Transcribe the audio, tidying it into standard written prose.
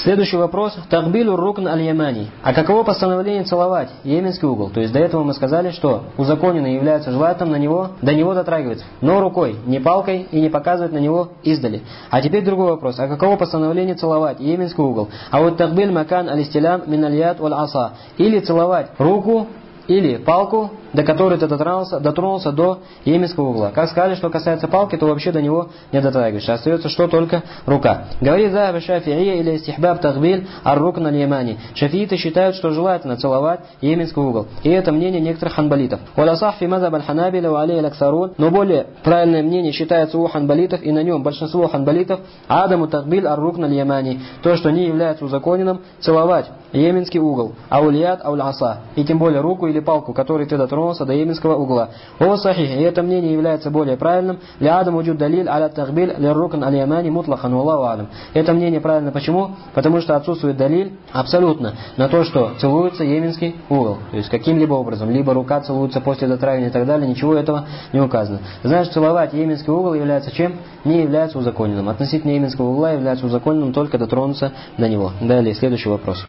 Следующий вопрос. Такбилю рукн аль-ямани. А каково постановление целовать йеменский угол? То есть до этого мы сказали, что узаконенный является желательным до него дотрагиваться, но рукой, не палкой и не показывать на него издали. А теперь другой вопрос. А каково постановление целовать йеменский угол? А вот такбиль макан аль-истилям мин аль-яд валь-аса. Или целовать руку или палку, до которой ты дотронулся до йеменского угла. Как сказали, что касается палки, то вообще до него не дотрагиваешься. Остается что только рука. Говорит Захаб Шафи'ия или истихбаб тахбиль ар-рукн аль-ямани. Шафииты считают, что желательно целовать йеменский угол. И это мнение некоторых ханбалитов. Валасах фи мазаб аль-ханабиля ва алей аль-аксарун. Но более правильное мнение считается у ханбалитов, и на нем большинство ханбалитов адаму тахбиль ар-рукн аль-ямани. То, что не является узаконенным целовать йеменский угол. Аулият ауль-аса. И тем более руку или палку, которой ты дотронулся до йеменского угла. О сахих, и это мнение является более правильным. Ля адам уджуд далиль аля тахбиль ля рукн аль-ямани мутлахан валлаху алям. Это мнение правильно почему? Потому что отсутствует далиль абсолютно на то, что целуется йеменский угол. То есть каким-либо образом. Либо рука целуется после дотрагивания и так далее. Ничего этого не указано. Знаешь, целовать йеменский угол является чем? Не является узаконенным. Относительно йеменского угла является узаконенным только дотронуться до него. Далее, следующий вопрос.